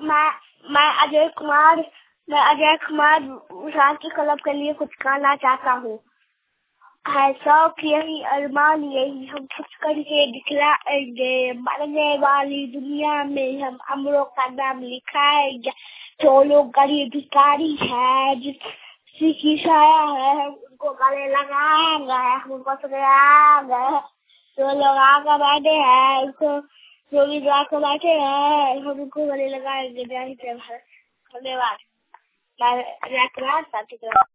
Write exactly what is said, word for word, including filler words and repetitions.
मैं मैं अजय कुमार मैं अजय कुमार शांति क्लब के लिए कुछ कहना चाहता हूँ। है शौक यही अरमान यही हम कुछ करके दिखलाएंगे, मरने वाली दुनिया में हम अमरों का नाम लिखाएंगे। जो लोग गरीब भिखारी है, जिसकी छाया है, हम उनको गले लगाएंगे, हम उनको सुनाएंगे। जो लोग आगे बैठे हैं उनको जो भी आगे बैठे हैं हम उनको गले लगाएंगे। धन्यवाद।